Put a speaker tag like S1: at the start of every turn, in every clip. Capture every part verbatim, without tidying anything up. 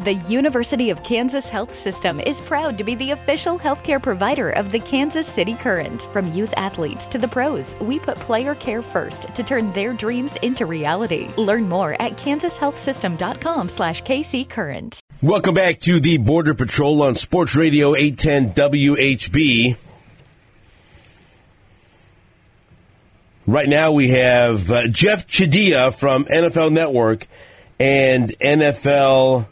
S1: The University of Kansas Health System is proud to be the official healthcare provider of the Kansas City Current. From youth athletes to the pros, we put player care first to turn their dreams into reality. Learn more at kansashealthsystem.com slash kccurrent.
S2: Welcome back to the Border Patrol on Sports Radio eight ten W H B. Right now we have uh, Jeff Chadiha from N F L Network and N F L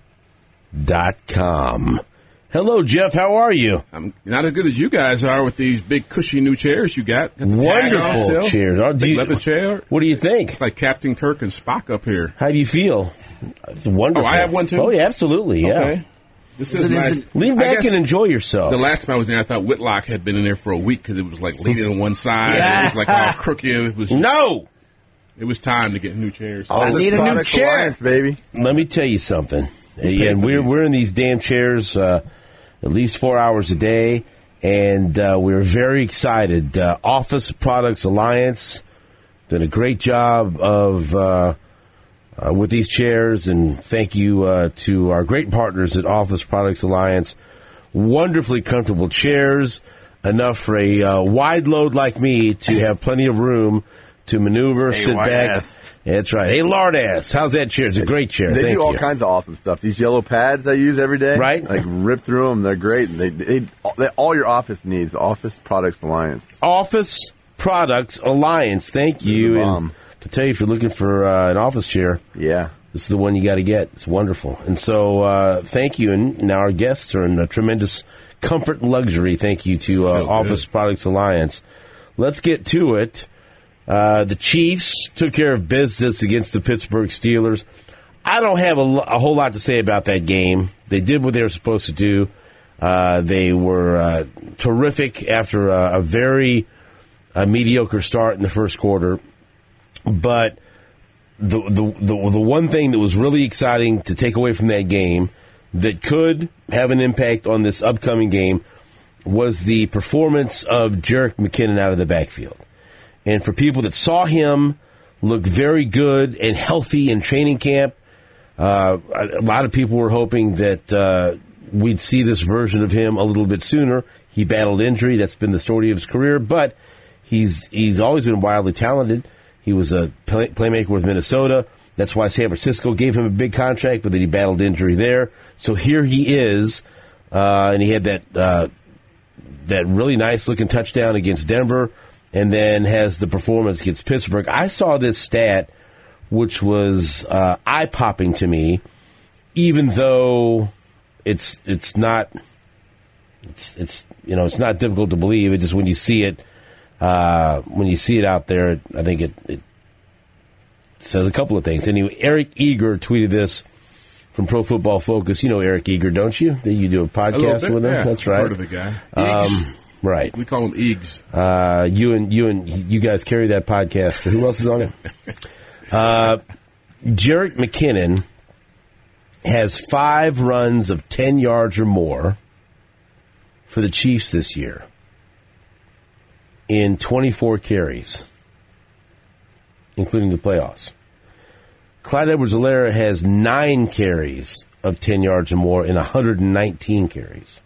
S2: dot com. Hello, Jeff. How are you?
S3: I'm not as good as you guys are with these big, cushy new chairs you got. got the
S2: Wonderful chairs. Oh, do you,
S3: leather chair.
S2: What do you think?
S3: Like Captain Kirk and Spock up here.
S2: How do you feel? It's wonderful.
S3: Oh, I have one too?
S2: Oh, yeah, absolutely. Yeah.
S3: Okay. This is,
S2: is it,
S3: nice.
S2: Is it, Lean back and enjoy yourself.
S3: The last time I was there, I thought Whitlock had been in there for a week because it was like leaning on one side. Yeah. It was like all crooked. It was just,
S2: no!
S3: It was time to get new chairs.
S2: I need a new chair,
S4: Alliance, baby.
S2: Let me tell you something. And we're
S3: these.
S2: we're in these damn chairs uh, at least four hours a day, and uh, we're very excited. Uh, Office Products Alliance did a great job of uh, uh, with these chairs, and thank you uh, to our great partners at Office Products Alliance. Wonderfully comfortable chairs, enough for a uh, wide load like me to have plenty of room to maneuver,
S4: hey,
S2: sit back.
S4: Ass.
S2: That's right. Hey, lard ass, how's that chair? It's a great chair.
S4: They
S2: Thank
S4: do all
S2: you.
S4: kinds of awesome stuff. These yellow pads I use every day,
S2: right?
S4: Like rip through them. They're great. They, they, they all your office needs. Office Products Alliance.
S2: Office Products Alliance. Thank you. And I can tell you if you're looking for uh, an office chair,
S4: yeah,
S2: this is the one you got to get. It's wonderful. And so, uh, thank you. And now our guests are in a tremendous comfort and luxury. Thank you to uh, Office Products Alliance. Let's get to it. Uh, the Chiefs took care of business against the Pittsburgh Steelers. I don't have a, a whole lot to say about that game. They did what they were supposed to do. Uh, they were uh, terrific after a, a very uh, mediocre start in the first quarter. But the, the the the one thing that was really exciting to take away from that game that could have an impact on this upcoming game was the performance of Jerick McKinnon out of the backfield. And for people that saw him look very good and healthy in training camp, uh, a lot of people were hoping that uh, we'd see this version of him a little bit sooner. He battled injury. That's been the story of his career. But he's he's always been wildly talented. He was a play- playmaker with Minnesota. That's why San Francisco gave him a big contract, but then he battled injury there. So here he is, uh, and he had that uh, that really nice-looking touchdown against Denver, and then has the performance against Pittsburgh. I saw this stat, which was uh, eye-popping to me, even though it's it's not it's it's you know it's not difficult to believe. It just when you see it uh, when you see it out there, I think it, it says a couple of things. Anyway, Eric Eager tweeted this from Pro Football Focus. You know Eric Eager, don't you? You do a podcast
S3: a
S2: with him.
S3: Yeah,
S2: That's right.
S3: I've heard of the guy.
S2: Um, Right.
S3: We call him Eags.
S2: Uh, you and you and you guys carry that podcast. But who else is on it? Uh, Jerick McKinnon has five runs of ten yards or more for the Chiefs this year in twenty-four carries, including the playoffs. Clyde Edwards-Helaire has nine carries of ten yards or more in one hundred nineteen carries.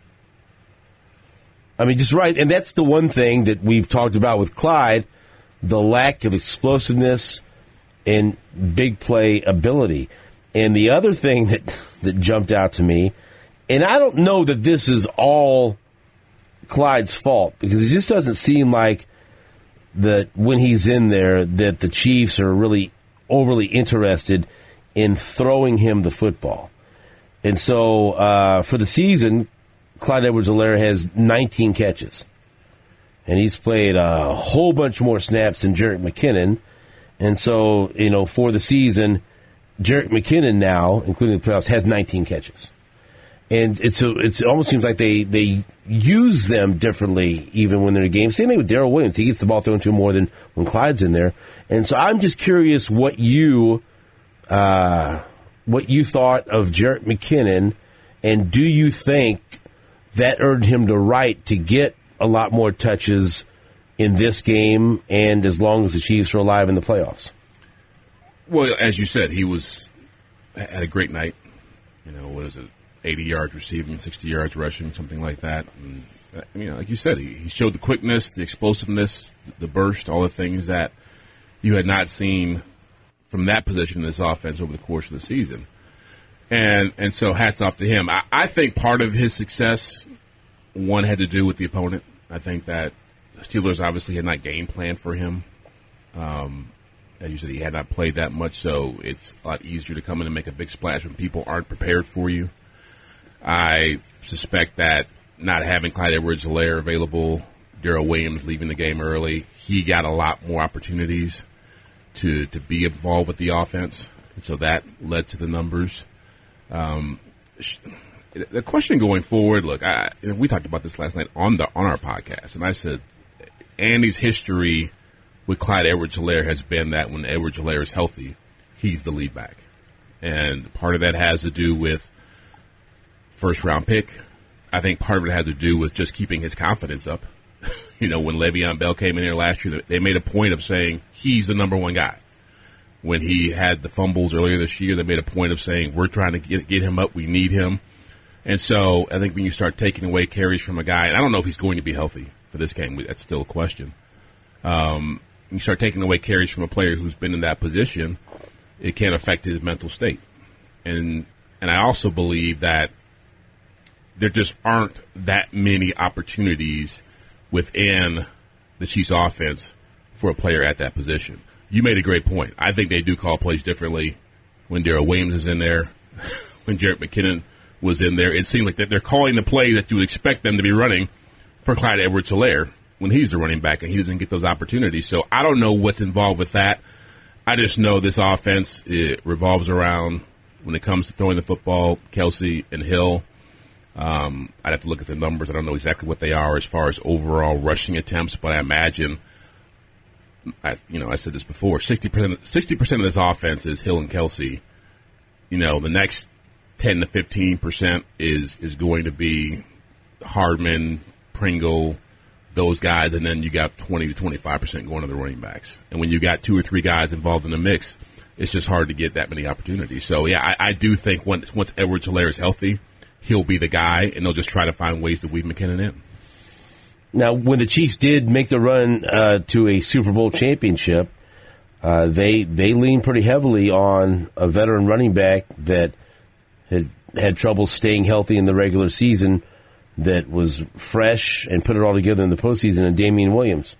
S2: I mean, just right, and that's the one thing that we've talked about with Clyde, the lack of explosiveness and big play ability. And the other thing that, that jumped out to me, and I don't know that this is all Clyde's fault, because it just doesn't seem like that when he's in there that the Chiefs are really overly interested in throwing him the football. And so uh, for the season, Clyde Edwards-Helaire has nineteen catches. And he's played a whole bunch more snaps than Jerick McKinnon. And so, you know, for the season, Jerick McKinnon now, including the playoffs, has nineteen catches. And it's a, it's, it almost seems like they, they use them differently even when they're in a game. Same thing with Darrell Williams. He gets the ball thrown to him more than when Clyde's in there. And so I'm just curious what you uh, what you thought of Jerick McKinnon, and do you think that earned him the right to get a lot more touches in this game and as long as the Chiefs are alive in the playoffs?
S3: Well, as you said, he was had a great night. you know, what is it, eighty yards receiving, sixty yards rushing, something like that. And, you know, like you said, he, he showed the quickness, the explosiveness, the burst, all the things that you had not seen from that position in this offense over the course of the season. And and so hats off to him. I, I think part of his success, one, had to do with the opponent. I think that the Steelers obviously had not game planned for him. Um, as you said, he had not played that much, so it's a lot easier to come in and make a big splash when people aren't prepared for you. I suspect that not having Clyde Edwards-Helaire available, Darrell Williams leaving the game early, he got a lot more opportunities to to be involved with the offense, and so that led to the numbers. Um, the question going forward, look, I, we talked about this last night on the on our podcast, and I said Andy's history with Clyde Edwards-Helaire has been that when Edwards-Helaire is healthy, he's the lead back, and part of that has to do with first round pick. I think part of it has to do with just keeping his confidence up. You know, when Le'Veon Bell came in here last year, they made a point of saying he's the number one guy. When he had the fumbles earlier this year, they made a point of saying we're trying to get, get him up, we need him. And so I think when you start taking away carries from a guy, and I don't know if he's going to be healthy for this game, that's still a question. Um, you start taking away carries from a player who's been in that position, it can affect his mental state. And and I also believe that there just aren't that many opportunities within the Chiefs' offense for a player at that position. You made a great point. I think they do call plays differently when Darrell Williams is in there, when Jerick McKinnon was in there. It seemed like that they're calling the play that you would expect them to be running for Clyde Edwards-Helaire when he's the running back and he doesn't get those opportunities. So I don't know what's involved with that. I just know this offense, it revolves around, when it comes to throwing the football, Kelsey and Hill. Um, I'd have to look at the numbers. I don't know exactly what they are as far as overall rushing attempts, but I imagine, I, you know, I said this before, sixty percent, sixty percent of this offense is Hill and Kelsey. You know, the next ten to fifteen percent is, is going to be Hardman, Pringle, those guys, and then you got twenty to twenty-five percent going to the running backs. And when you got two or three guys involved in the mix, it's just hard to get that many opportunities. So, yeah, I, I do think once, once Edwards-Helaire is healthy, he'll be the guy, and they'll just try to find ways to weave McKinnon in.
S2: Now, when the Chiefs did make the run uh, to a Super Bowl championship, uh, they they leaned pretty heavily on a veteran running back that had had trouble staying healthy in the regular season, that was fresh and put it all together in the postseason, and Damian Williams.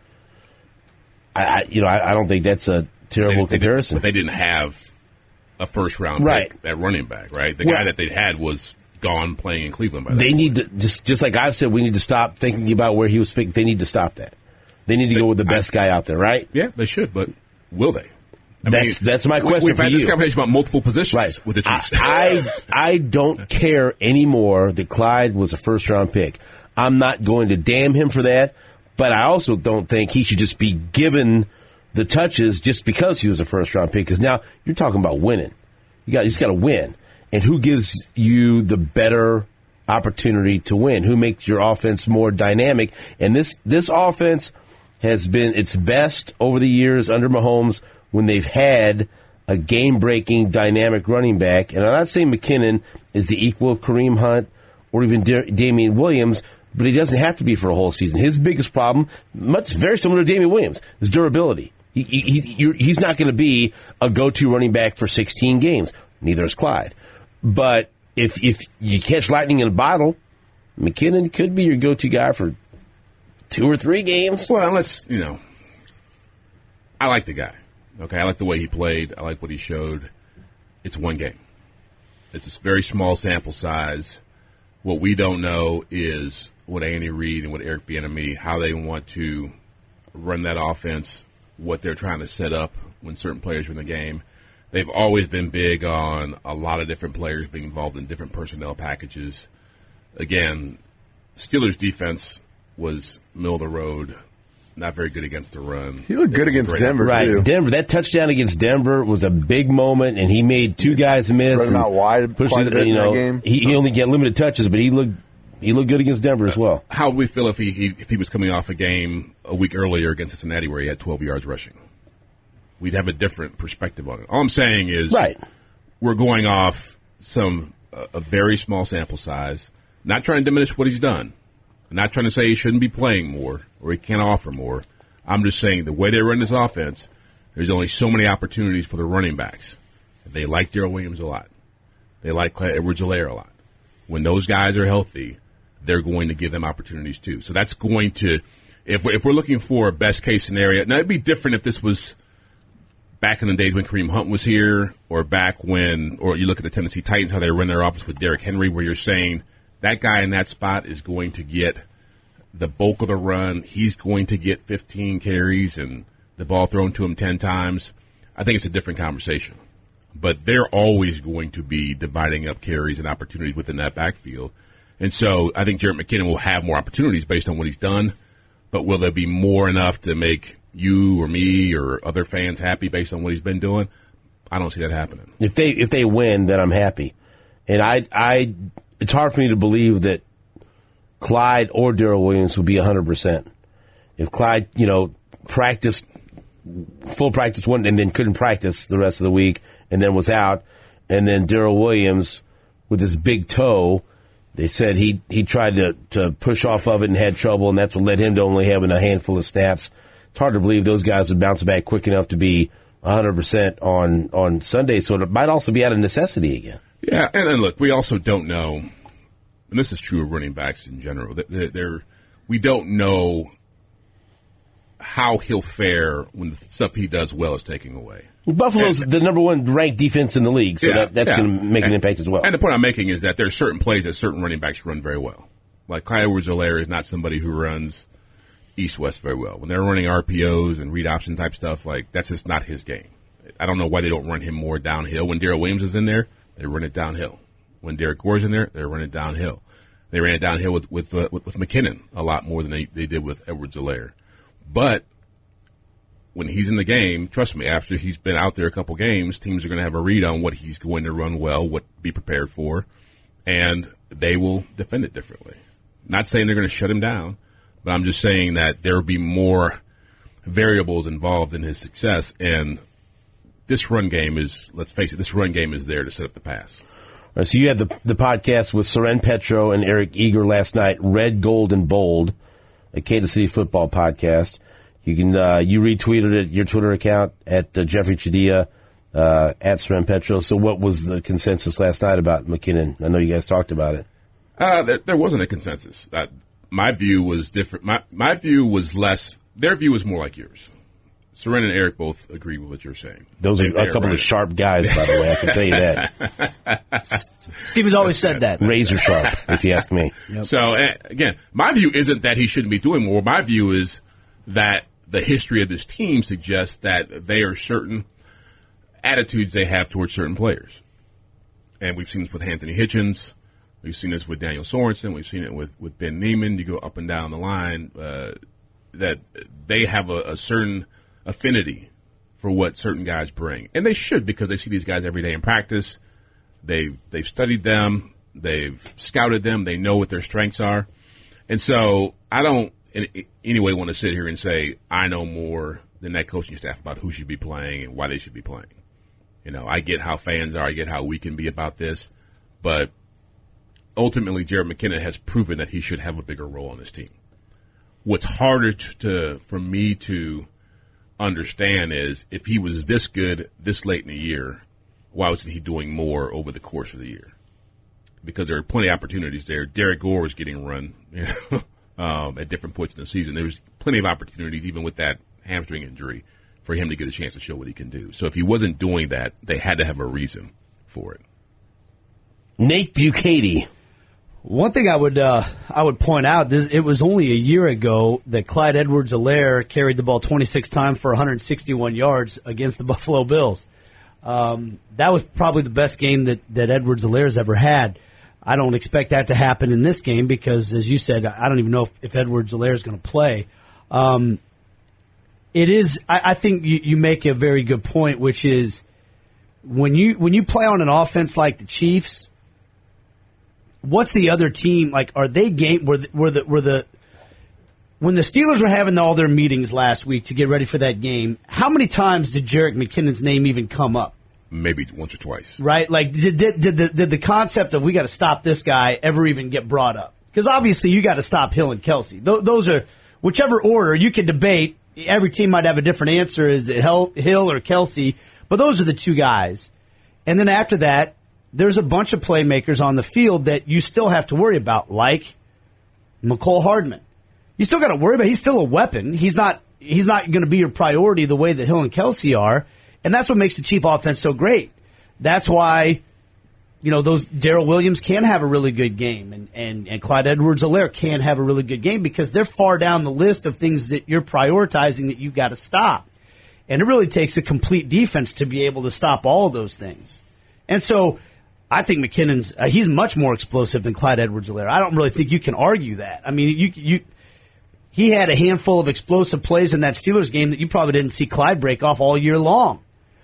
S2: I, I you know I, I don't think that's a terrible
S3: they, they
S2: comparison.
S3: But they didn't have a first round
S2: right.
S3: pick, that running back, right? The
S2: well,
S3: guy that they had was gone playing in Cleveland by that
S2: They
S3: point.
S2: need to, just just like I've said, we need to stop thinking about where he was picked. They need to stop that. They need to
S3: they,
S2: go with the best I, guy out there, right?
S3: Yeah, they should, but will they? I
S2: that's
S3: mean,
S2: that's my question
S3: We've
S2: for
S3: had
S2: you.
S3: this conversation about multiple positions
S2: right.
S3: with the Chiefs.
S2: I, I I don't care anymore that Clyde was a first round pick. I'm not going to damn him for that, but I also don't think he should just be given the touches just because he was a first round pick. Because now you're talking about winning. You got you just got to win, and who gives you the better opportunity to win? Who makes your offense more dynamic? And this this offense has been its best over the years under Mahomes when they've had a game-breaking, dynamic running back. And I'm not saying McKinnon is the equal of Kareem Hunt or even da- Damian Williams, but he doesn't have to be for a whole season. His biggest problem, much very similar to Damian Williams, is durability. He, he, he, he's not going to be a go-to running back for sixteen games. Neither is Clyde. But if if you catch lightning in a bottle, McKinnon could be your go-to guy for two or three games.
S3: Well, let's, you know, I like the guy. Okay, I like the way he played. I like what he showed. It's one game. It's a very small sample size. What we don't know is what Andy Reid and what Eric Bieniemy, how they want to run that offense, what they're trying to set up when certain players are in the game. They've always been big on a lot of different players being involved in different personnel packages. Again, Steelers' defense was middle of the road, not very good against the run.
S4: He looked good against Denver,
S2: right.
S4: too.
S2: Denver, that touchdown against Denver was a big moment, and he made two guys miss.
S4: Spread him out wide
S2: pushed
S4: quite a
S2: it,
S4: bit
S2: you know,
S4: in that game.
S2: He, he only get limited touches, but he looked he looked good against Denver as well.
S3: How would we feel if he, he if he was coming off a game a week earlier against Cincinnati where he had twelve yards rushing? We'd have a different perspective on it. All I'm saying is
S2: right.
S3: we're going off some a, a very small sample size. Not trying to diminish what he's done. I'm not trying to say he shouldn't be playing more or he can't offer more. I'm just saying the way they run this offense, there's only so many opportunities for the running backs. They like Darrell Williams a lot. They like Clyde Edwards-Helaire a lot. When those guys are healthy, they're going to give them opportunities too. So that's going to, if we're, if we're looking for a best case scenario, now it'd be different if this was back in the days when Kareem Hunt was here, or back when, or you look at the Tennessee Titans, how they run their offense with Derrick Henry, where you're saying that guy in that spot is going to get the bulk of the run. He's going to get fifteen carries and the ball thrown to him ten times. I think it's a different conversation. But they're always going to be dividing up carries and opportunities within that backfield. And so I think Jerick McKinnon will have more opportunities based on what he's done. But will there be more enough to make you or me or other fans happy based on what he's been doing? I don't see that happening.
S2: If they if they win, then I'm happy. And I I it's hard for me to believe that Clyde or Darrell Williams would be one hundred percent. If Clyde, you know, practiced, full practice one, and then couldn't practice the rest of the week, and then was out, and then Darrell Williams with his big toe, they said he he tried to, to push off of it and had trouble, and that's what led him to only having a handful of snaps. It's hard to believe those guys would bounce back quick enough to be one hundred percent on, on Sunday, so it might also be out of necessity again.
S3: Yeah, and, and look, we also don't know, and this is true of running backs in general, they're, they're, we don't know how he'll fare when the stuff he does well is taken away.
S2: Buffalo's
S3: and,
S2: the number one ranked defense in the league, so yeah, that, that's yeah. going to make
S3: and,
S2: an impact as well.
S3: And the point I'm making is that there are certain plays that certain running backs run very well. Like Clyde Edwards-Helaire is not somebody who runs east-west very well. When they're running R P Os and read option type stuff, like that's just not his game. I don't know why they don't run him more downhill. When Darrell Williams is in there, they run it downhill. When Derek Gore's in there, they run it downhill. They ran it downhill with with, uh, with, with McKinnon a lot more than they, they did with Edwards-Helaire. But when he's in the game, trust me, after he's been out there a couple games, teams are going to have a read on what he's going to run well, what to be prepared for, and they will defend it differently. Not saying they're going to shut him down, but I'm just saying that there will be more variables involved in his success, and this run game is, let's face it, this run game is there to set up the pass.
S2: Right, so you had the the podcast with Soren Petro and Eric Eager last night, Red, Gold, and Bold, a Kansas City football podcast. You can uh, you retweeted it, your Twitter account at uh, Jeffrey Chidilla, uh, at Soren Petro. So what was the consensus last night about McKinnon? I know you guys talked about it.
S3: Uh, there, there wasn't a consensus. Uh, my view was different. My my view was less. Their view was more like yours. Soren and Eric both agree with what you're saying.
S2: Those are they, a couple right. of sharp guys, by the way. I can tell you that.
S5: Steven's always said that.
S2: Razor sharp, if you ask me.
S3: Yep. So, uh, again, my view isn't that he shouldn't be doing more. My view is that the history of this team suggests that there are certain attitudes they have towards certain players. And we've seen this with Anthony Hitchens. We've seen this with Daniel Sorensen. We've seen it with, with Ben Neiman. You go up and down the line, uh, that they have a, a certain affinity for what certain guys bring. And they should, because they see these guys every day in practice. They've, they've studied them. They've scouted them. They know what their strengths are. And so I don't in any way want to sit here and say I know more than that coaching staff about who should be playing and why they should be playing. You know, I get how fans are. I get how we can be about this. But ultimately, Jerick McKinnon has proven that he should have a bigger role on this team. What's harder to, to for me to understand is if he was this good this late in the year, why wasn't he doing more over the course of the year? Because there are plenty of opportunities there. Derek Gore was getting run you know, um, at different points in the season. There was plenty of opportunities, even with that hamstring injury, for him to get a chance to show what he can do. So if he wasn't doing that, they had to have a reason for it.
S2: Nate Bukaty.
S5: One thing I would uh, I would point out, this, it was only a year ago that Clyde Edwards-Helaire carried the ball twenty-six times for one hundred sixty-one yards against the Buffalo Bills. Um, that was probably the best game that, that Edwards-Helaire's ever had. I don't expect that to happen in this game because, as you said, I don't even know if, if Edwards-Helaire is going to play. Um, it is. I, I think you, you make a very good point, which is when you when you play on an offense like the Chiefs. What's the other team like? Are they game? Were the, were the were the when the Steelers were having all their meetings last week to get ready for that game? How many times did Jerick McKinnon's name even come up?
S3: maybe once or twice.
S5: Right? Like, did, did, did, the, did the concept of we got to stop this guy ever even get brought up? Because obviously you got to stop Hill and Kelsey. Th- those are, whichever order, you can debate. Every team might have a different answer. Is it Hill, Hill or Kelsey? But those are the two guys. And then after that, there's a bunch of playmakers on the field that you still have to worry about, like McCole Hardman. You still got to worry about. He's still a weapon. He's not. He's not going to be your priority the way that Hill and Kelsey are, and that's what makes the Chief offense so great. That's why, you know, those Darrell Williams can have a really good game, and and and Clyde Edwards-Helaire can have a really good game because they're far down the list of things that you're prioritizing that you've got to stop, and it really takes a complete defense to be able to stop all of those things, and so. I think McKinnon's uh, he's much more explosive than Clyde Edwards-Helaire. I don't really think you can argue that. I mean, you you he had a handful of explosive plays in that Steelers game that you probably didn't see Clyde break off all year long.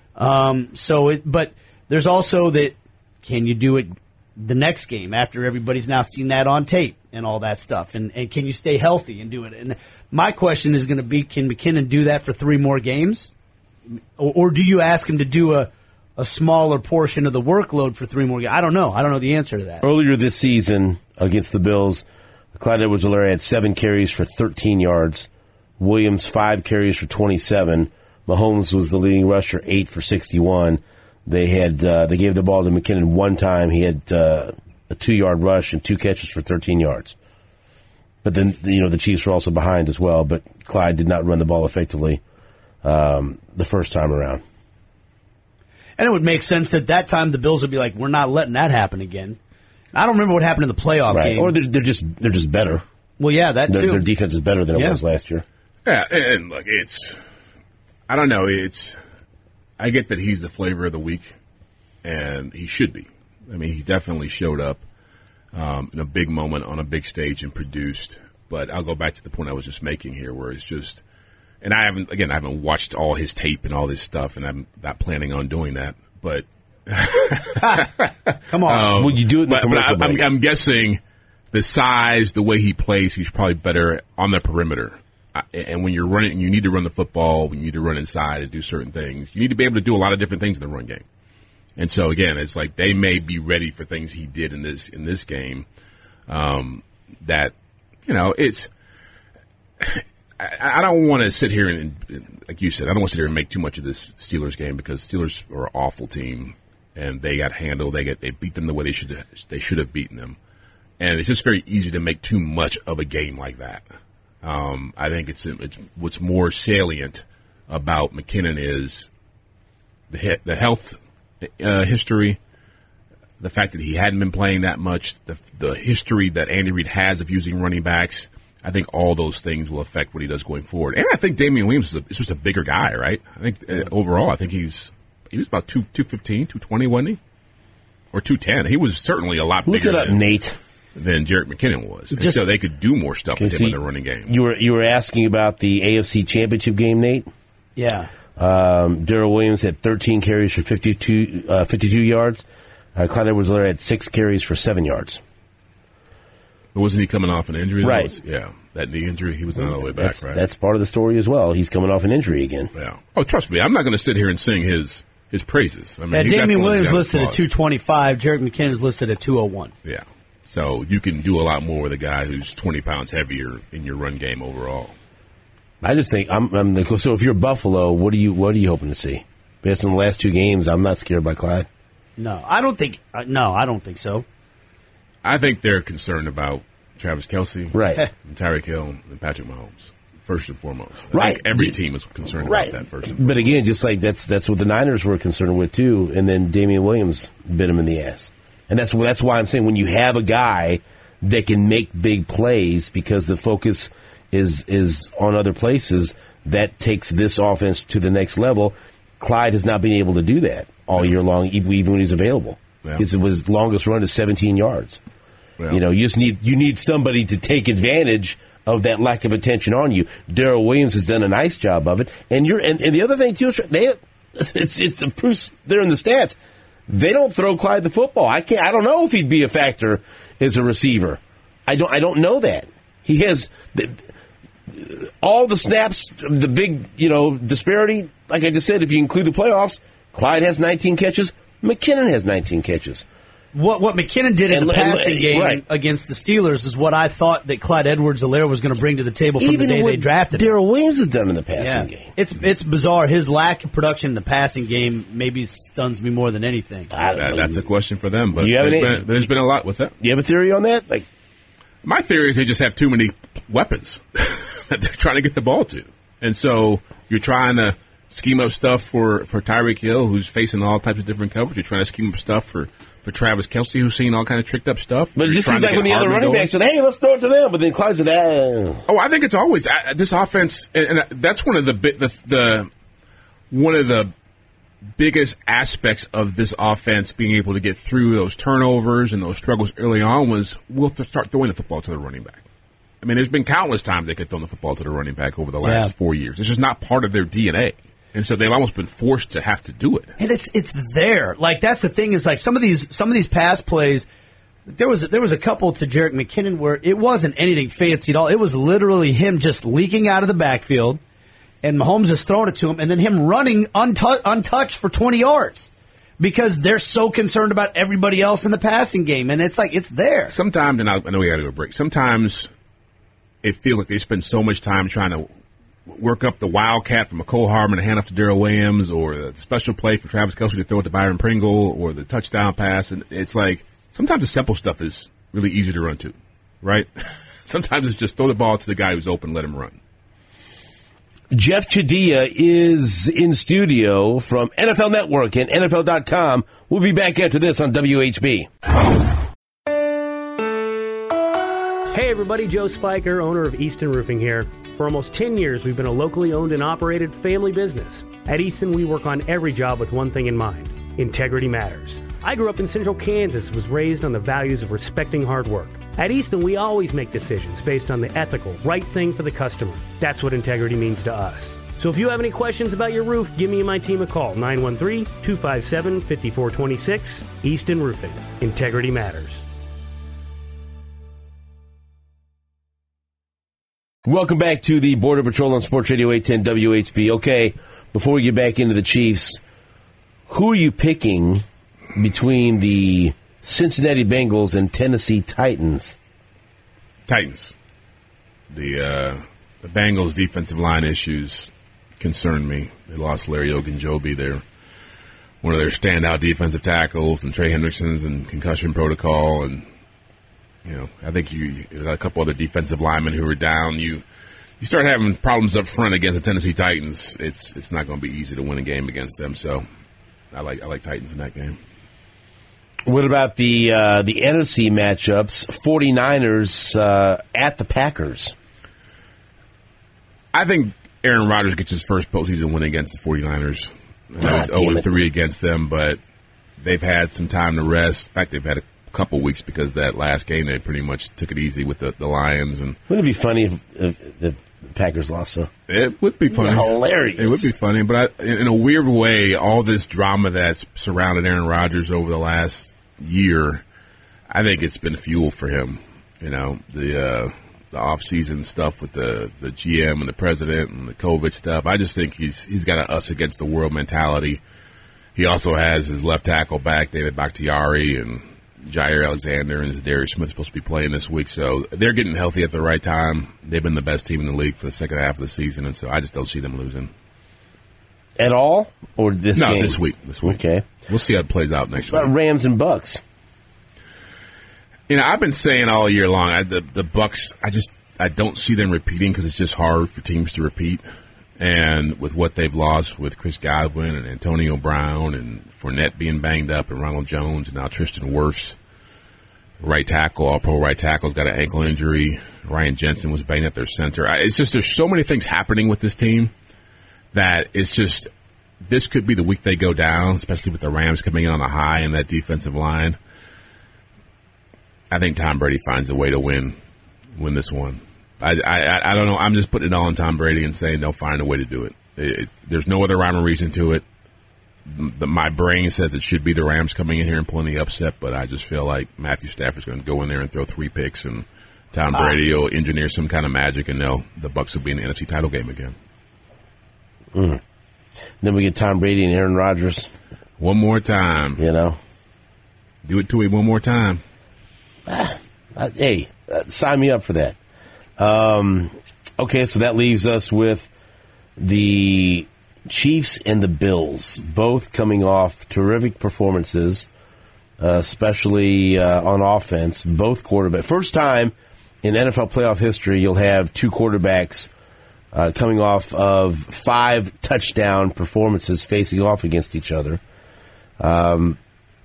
S5: Um, so, it, but there's also that can you do it the next game after everybody's now seen that on tape and all that stuff, and and can you stay healthy and do it? And my question is going to be, can McKinnon do that for three more games, or, or do you ask him to do a a smaller portion of the workload for three more games? I don't know. I don't know the answer to that.
S2: Earlier this season against the Bills, Clyde Edwards-Helaire had seven carries for thirteen yards. Williams, five carries for twenty-seven. Mahomes was the leading rusher, eight for sixty-one. They had uh, they gave the ball to McKinnon one time. He had uh, a two-yard rush and two catches for thirteen yards. But then, you know, the Chiefs were also behind as well, but Clyde did not run the ball effectively um, the first time around.
S5: And it would make sense that that time the Bills would be like, we're not letting that happen again. I don't remember what happened in the playoff
S2: right.
S5: game.
S2: Or they're, they're just they're just better.
S5: Well, yeah, that
S2: their,
S5: too.
S2: Their defense is better than it
S5: yeah.
S2: was last year.
S3: Yeah, and look, it's I don't know. It's I get that he's the flavor of the week, and he should be. I mean, he definitely showed up um, in a big moment on a big stage and produced. But I'll go back to the point I was just making here, where it's just. And I haven't, again, I haven't watched all his tape and all this stuff, and I'm not planning on doing that. But
S5: come on,
S2: um, would you do it? In the
S3: but, but I,
S2: break?
S3: I'm, I'm guessing the size, the way he plays, he's probably better on the perimeter. And when you're running, you need to run the football. When you need to run inside and do certain things, you need to be able to do a lot of different things in the run game. And so again, it's like they may be ready for things he did in this in this game. Um, that you know, it's. I don't want to sit here and, like you said, I don't want to sit here and make too much of this Steelers game because Steelers are an awful team and they got handled. They get they beat them the way they should have, they should have beaten them, and it's just very easy to make too much of a game like that. Um, I think it's it's what's more salient about McKinnon is the the health uh, history, the fact that he hadn't been playing that much, the, the history that Andy Reid has of using running backs. I think all those things will affect what he does going forward. And I think Damian Williams is, a, is just a bigger guy, right? I think uh, overall, I think he's he was about two fifteen, two twenty, wasn't he? Or two ten. He was certainly a lot
S2: Look
S3: bigger
S2: it up,
S3: than,
S2: Nate.
S3: than Jarek McKinnon was. And
S5: Just,
S3: so they could do more stuff with him
S2: see,
S3: in the running game.
S2: You were you were asking about the A F C Championship game, Nate?
S5: Yeah.
S2: Um, Darrell Williams had thirteen carries for fifty-two, uh, fifty-two yards. Uh, Clyde Edwards-Helaire had six carries for seven yards.
S3: But wasn't he coming off an injury?
S2: Right.
S3: That was, yeah. That knee injury, he was on the way back,
S2: That's,
S3: right?
S2: that's part of the story as well. He's coming off an injury again.
S3: Yeah. Oh, trust me, I'm not going to sit here and sing his his praises. I mean,
S5: Yeah,
S3: he
S5: Damian
S3: definitely
S5: Williams
S3: got
S5: listed at
S3: applause.
S5: two twenty-five. Jarek McKinnon is listed at two oh one.
S3: Yeah. So you can do a lot more with a guy who's twenty pounds heavier in your run game overall.
S2: I just think I'm, I'm the, so. If you're Buffalo, what are you what are you hoping to see? Based on the last two games, I'm not scared by Clyde.
S5: No, I don't think. Uh, no, I don't think so.
S3: I think they're concerned about Travis Kelce,
S2: Right.
S3: and Tyreek Hill, and Patrick Mahomes, first and foremost. I
S2: Right.
S3: think every team is concerned
S2: Right.
S3: about that first and foremost.
S2: But again, just like that's that's what the Niners were concerned with too, and then Damian Williams bit him in the ass, and that's that's why I'm saying when you have a guy that can make big plays because the focus is is on other places, that takes this offense to the next level. Clyde has not been able to do that all year long, even even when he's available.
S3: Yeah.
S2: His, his longest run is seventeen yards.
S3: Yeah.
S2: You know, you just need you need somebody to take advantage of that lack of attention on you. Darrell Williams has done a nice job of it, and you're and, and the other thing too, they it's it's a proof there in the stats. They don't throw Clyde the football. I can't. I don't know if he'd be a factor as a receiver. I don't. I don't know that he has the, all the snaps. The big you know disparity. Like I just said, if you include the playoffs, Clyde has nineteen catches. McKinnon has nineteen catches.
S5: What what McKinnon did in
S2: And-
S5: the
S2: and-
S5: passing game
S2: right.
S5: against the Steelers is what I thought that Clyde Edwards-Helaire was going to bring to the table from
S2: Even
S5: the day
S2: what
S5: they drafted him.
S2: Darrell Williams has done in the passing
S5: Yeah.
S2: game.
S5: It's it's bizarre. His lack of production in the passing game maybe stuns me more than anything.
S2: I don't
S3: That,
S2: know.
S3: that's a question for them. But
S2: You have
S3: there's
S2: any-
S3: been, there's been a lot. What's that?
S2: You have a theory on that? Like,
S3: My theory is they just have too many weapons that they're trying to get the ball to. And so you're trying to scheme up stuff for, for Tyreek Hill, who's facing all types of different coverage. You're trying to scheme up stuff for, for Travis Kelce, who's seeing all kind of tricked up stuff.
S2: but it
S3: You're
S2: just
S3: trying
S2: seems
S3: to
S2: like when
S3: get
S2: the other
S3: Hardman
S2: running
S3: going.
S2: backs said, "Hey, let's throw it to them," but then Clyde's with that.
S3: Oh, I think it's always I, this offense, and, and that's one of the, bi- the the one of the biggest aspects of this offense being able to get through those turnovers and those struggles early on was we'll th- start throwing the football to the running back. I mean, there's been countless times they could throw the football to the running back over the last
S5: Yeah.
S3: four years. It's just not part of their D N A, and so they've almost been forced to have to do it.
S5: And it's it's there. Like that's the thing is like some of these some of these pass plays. There was there was a couple to Jerick McKinnon where it wasn't anything fancy at all. It was literally him just leaking out of the backfield, and Mahomes is throwing it to him, and then him running untou- untouched for twenty yards because they're so concerned about everybody else in the passing game, and it's like it's there.
S3: Sometimes, and I, I know we got to go to a break. Sometimes it feels like they spend so much time trying to work up the wildcat from McCole Hardman to hand off to Darrell Williams, or the special play for Travis Kelce to throw it to Byron Pringle, or the touchdown pass, and it's like sometimes the simple stuff is really easy to run to, right? Sometimes it's just throw the ball to the guy who's open, let him run.
S2: Jeff Chadiha is in studio from N F L Network and N F L dot com. We'll be back after this on W H B.
S6: Hey everybody, Joe Spiker, owner of Easton Roofing here. For almost ten years, we've been a locally owned and operated family business. At Easton, we work on every job with one thing in mind: integrity matters. I grew up in Central Kansas, was raised on the values of respecting hard work. At Easton, we always make decisions based on the ethical, right thing for the customer. That's what integrity means to us. So if you have any questions about your roof, give me and my team a call, nine one three, two five seven, five four two six. Easton Roofing. Integrity matters.
S2: Welcome back to the Border Patrol on Sports Radio eight ten W H B. Okay, before we get back into the Chiefs, who are you picking between the Cincinnati Bengals and Tennessee Titans?
S3: Titans. The uh, the Bengals' defensive line issues concern me. They lost Larry Ogunjobi, their one of their standout defensive tackles, and Trey Hendrickson's in concussion protocol, and you know I think you, you got a couple other defensive linemen who are down. You you start having problems up front against the Tennessee Titans. It's it's not going to be easy to win a game against them. So I like I like Titans in that game.
S2: What about the uh, the N F C matchups? 49ers uh, at the Packers.
S3: I think Aaron Rodgers gets his first postseason win against the 49ers. I know he's
S2: Ah, damn
S3: oh
S2: it.
S3: three against them, but they've had some time to rest. In fact, they've had a couple weeks because that last game they pretty much took it easy with the, the Lions. And
S2: Wouldn't it be funny if, if the Packers lost? So
S3: it would be funny.
S2: Hilarious.
S3: It would be funny, but I, in a weird way, all this drama that's surrounded Aaron Rodgers over the last year, I think it's been fuel for him. You know, the uh, the off-season stuff with the, the G M and the president and the COVID stuff. I just think he's he's got an us against the world mentality. He also has his left tackle back, David Bakhtiari, and Jair Alexander and Darius Smith supposed to be playing this week. So they're getting healthy at the right time. They've been the best team in the league for the second half of the season, and so I just don't see them losing.
S2: At all? Or this
S3: No,
S2: game?
S3: this week. This week.
S2: Okay.
S3: We'll see how it plays out next
S2: What
S3: week.
S2: about Rams and Bucks?
S3: You know, I've been saying all year long, I, the the Bucks. I just I don't see them repeating because it's just hard for teams to repeat. And with what they've lost with Chris Godwin and Antonio Brown and Fournette being banged up and Ronald Jones and now Tristan Wirfs, right tackle, all pro right tackle's got an ankle injury. Ryan Jensen was banged up their center. I, it's just there's so many things happening with this team that it's just this could be the week they go down, especially with the Rams coming in on a high and that defensive line. I think Tom Brady finds a way to win win this one. I, I I don't know. I'm just putting it all on Tom Brady and saying they'll find a way to do it. it, it there's no other rhyme or reason to it. The, my brain says it should be the Rams coming in here and pulling the upset, but I just feel like Matthew Stafford's going to go in there and throw three picks, and Tom Brady will engineer some kind of magic, and they'll, the Bucs will be in the N F C title game again.
S2: Mm. Then we get Tom Brady and Aaron Rodgers
S3: One more time.
S2: You know?
S3: Do it to him one more time.
S2: Ah, uh, hey, uh, sign me up for that. Um, okay, so that leaves us with the Chiefs and the Bills, both coming off terrific performances, uh, especially uh, on offense. Both quarterbacks. First time in N F L playoff history, you'll have two quarterbacks uh, coming off of five touchdown performances facing off against each other. Um,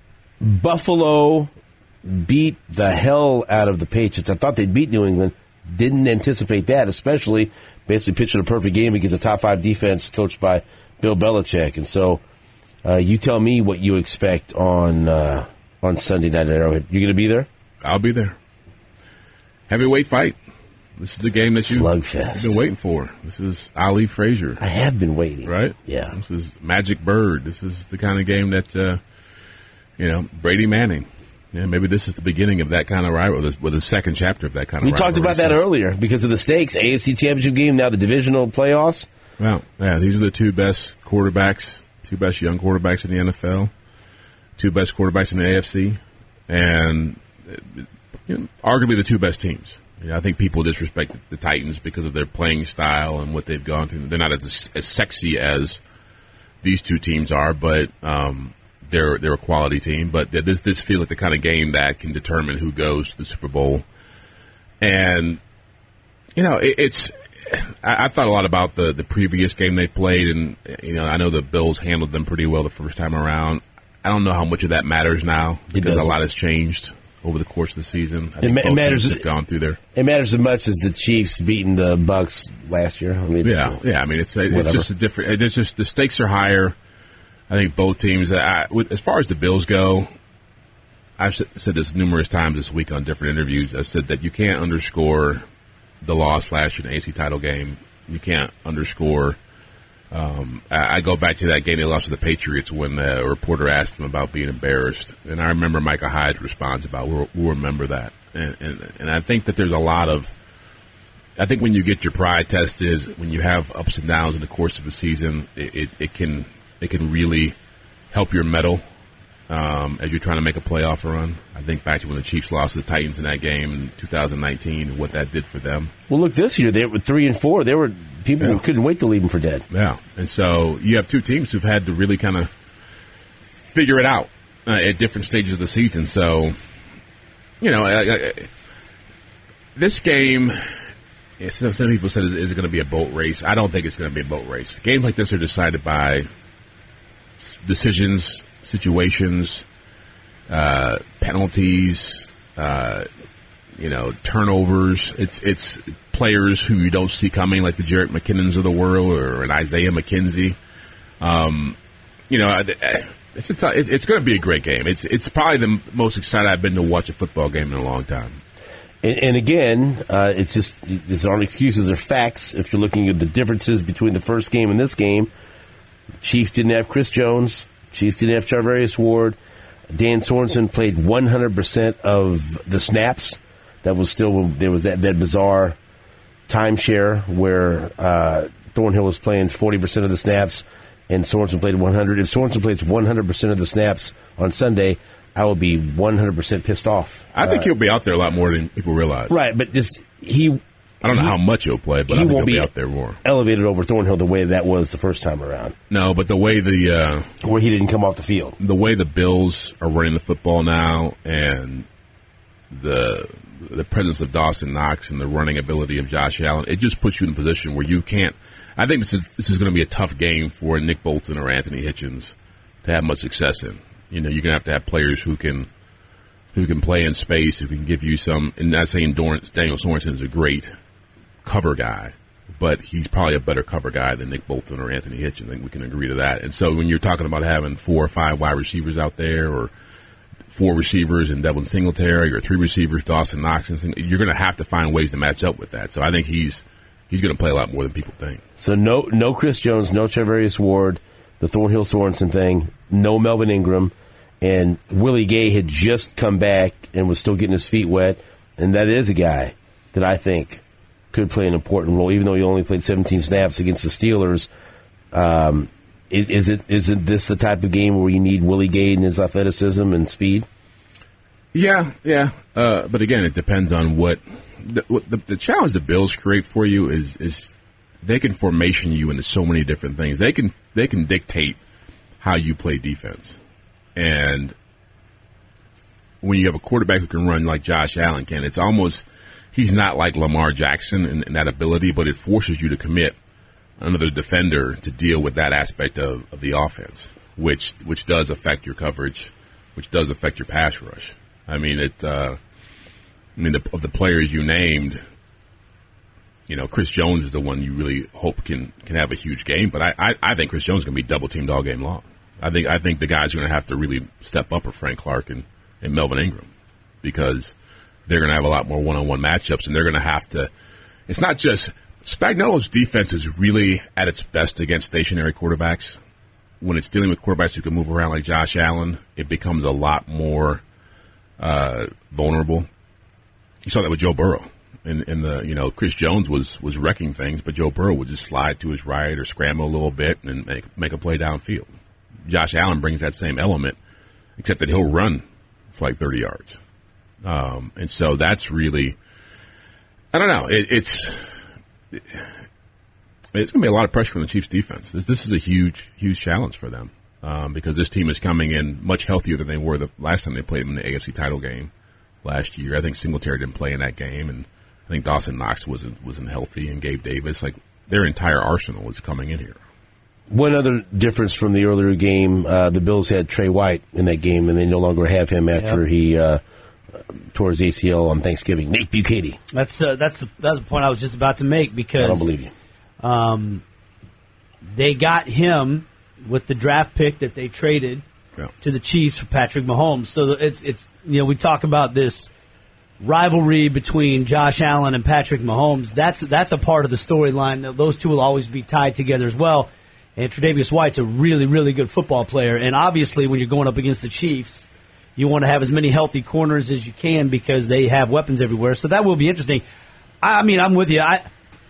S2: Buffalo beat the hell out of the Patriots. I thought they'd beat New England. Didn't anticipate that, especially basically pitching a perfect game against a top five defense coached by Bill Belichick. And so uh, you tell me what you expect on uh, on Sunday night at Arrowhead. You going to be there?
S3: I'll be there. Heavyweight fight. This is the game that you,
S2: Slugfest.
S3: you've been waiting for. This is Ali Frazier.
S2: I have been waiting.
S3: Right?
S2: Yeah.
S3: This is Magic Bird. This is the kind of game that... Uh, You know, Brady Manning. Yeah, maybe this is the beginning of that kind of rivalry, with the second chapter of that kind of
S2: we
S3: rivalry.
S2: We talked about that earlier because of the stakes. A F C Championship game, now the divisional playoffs.
S3: Well, yeah, these are the two best quarterbacks, two best young quarterbacks in the N F L, two best quarterbacks in the A F C, and you know, arguably the two best teams. You know, I think people disrespect the Titans because of their playing style and what they've gone through. They're not as as sexy as these two teams are, but um, they're they're a quality team. But this this feels like the kind of game that can determine who goes to the Super Bowl. And you know, it, it's I, I thought a lot about the the previous game they played, and you know, I know the Bills handled them pretty well the first time around. I don't know how much of that matters now because a lot has changed over the course of the season. I think
S2: it,
S3: both
S2: it matters.
S3: teams have gone through there.
S2: It matters as much as the Chiefs beating the Bucks last year. I mean,
S3: yeah, yeah. I mean, it's it's
S2: whatever.
S3: just a different. It's just the stakes are higher. I think both teams. I, with, as far as the Bills go, I've said this numerous times this week on different interviews. I said that you can't underscore the loss last year in the A F C title game. You can't underscore. Um, I, I go back to that game they lost to the Patriots when the reporter asked him about being embarrassed, and I remember Micah Hyde's response about we'll, we'll remember that. And, and and I think that there's a lot of. I think when you get your pride tested, when you have ups and downs in the course of a season, it, it, it can it can really help your mettle um, as you're trying to make a playoff run. I think back to when the Chiefs lost to the Titans in that game in two thousand nineteen and what that did for them.
S2: Well, look, this year they were three and four. They were people
S3: yeah.
S2: who couldn't wait to leave them for dead.
S3: Yeah, and so you have two teams who've had to really kind of figure it out uh, at different stages of the season. So, you know, I, I, this game. Yeah, some, some people said, is it going to be a boat race? I don't think it's going to be a boat race. Games like this are decided by decisions, situations, uh, penalties, uh, you know, turnovers. It's it's players who you don't see coming, like the Jerick McKinnons of the world or an Isaiah McKenzie. Um, you know, it's a t- it's, it's going to be a great game. It's it's probably the most excited I've been to watch a football game in a long time.
S2: And, and again, uh, it's just these aren't excuses; they're facts. If you're looking at the differences between the first game and this game, Chiefs didn't have Chris Jones. Chiefs didn't have Charvarius Ward. Dan Sorensen played one hundred percent of the snaps. That was still there was that, that bizarre timeshare where uh, Thornhill was playing forty percent of the snaps, and Sorensen played one hundred. If Sorensen plays one hundred percent of the snaps on Sunday, I will be one hundred percent pissed off.
S3: I think
S2: uh,
S3: he'll be out there a lot more than people realize.
S2: Right, but just he.
S3: I don't know
S2: he,
S3: how much he'll play, but
S2: he
S3: I think
S2: won't
S3: he'll be
S2: be
S3: out there more.
S2: Elevated over Thornhill the way that was the first time around.
S3: No, but the way the uh,
S2: where he didn't come off the field,
S3: the way the Bills are running the football now, and the the presence of Dawson Knox and the running ability of Josh Allen, it just puts you in a position where you can't. I think this is this is going to be a tough game for Nick Bolton or Anthony Hitchens to have much success in. You know, you're going to have to have players who can who can play in space, who can give you some. And not saying Dorrance, Daniel Sorensen is a great cover guy, but he's probably a better cover guy than Nick Bolton or Anthony Hitchens. I think we can agree to that. And so when you're talking about having four or five wide receivers out there, or four receivers and Devin Singletary, or three receivers, Dawson Knox, and you're going to have to find ways to match up with that. So I think he's he's going to play a lot more than people think.
S2: So no no Chris Jones, no Charvarius Ward, the Thornhill Sorensen thing, no Melvin Ingram, and Willie Gay had just come back and was still getting his feet wet, and that is a guy that I think could play an important role, even though he only played seventeen snaps against the Steelers. Um, is, is it isn't this the type of game where you need Willie Gay and his athleticism and speed?
S3: Yeah, yeah. Uh, but again, it depends on what the, what the the challenge the Bills create for you is is they can formation you into so many different things. They can they can dictate how you play defense, and when you have a quarterback who can run like Josh Allen can, it's almost he's not like Lamar Jackson in, in that ability, but it forces you to commit another defender to deal with that aspect of, of the offense, which which does affect your coverage, which does affect your pass rush. I mean, it. Uh, I mean, the, of the players you named, you know, Chris Jones is the one you really hope can, can have a huge game. But I, I, I think Chris Jones is going to be double teamed all game long. I think I think the guys are going to have to really step up for Frank Clark and, and Melvin Ingram, because they're going to have a lot more one on one matchups, and they're going to have to. It's not just Spagnuolo's defense is really at its best against stationary quarterbacks. When it's dealing with quarterbacks who can move around like Josh Allen, it becomes a lot more uh, vulnerable. You saw that with Joe Burrow. In, in the, you know, Chris Jones was, was wrecking things, but Joe Burrow would just slide to his right or scramble a little bit and make, make a play downfield. Josh Allen brings that same element, except that he'll run for like thirty yards. Um, and so that's really, I don't know, it, it's it, it's going to be a lot of pressure on the Chiefs' defense. This, this is a huge, huge challenge for them, um, because this team is coming in much healthier than they were the last time they played them in the A F C title game last year. I think Singletary didn't play in that game, and I think Dawson Knox wasn't wasn't healthy, and Gabe Davis. Like, their entire arsenal is coming in here.
S2: One other difference from the earlier game, uh, the Bills had Trey White in that game, and they no longer have him after yep. he uh, tore his A C L on Thanksgiving. Nate Bukaty.
S5: That's uh, that's the, that's the point I was just about to make, because
S2: I don't believe you.
S5: Um, they got him with the draft pick that they traded yeah. to the Chiefs for Patrick Mahomes. So it's it's you know we talk about this rivalry between Josh Allen and Patrick Mahomes. That's that's a part of the storyline. Those two will always be tied together as well. And Tre'Davious White's a really, really good football player. And obviously, when you're going up against the Chiefs, you want to have as many healthy corners as you can, because they have weapons everywhere. So that will be interesting. I mean, I'm with you. I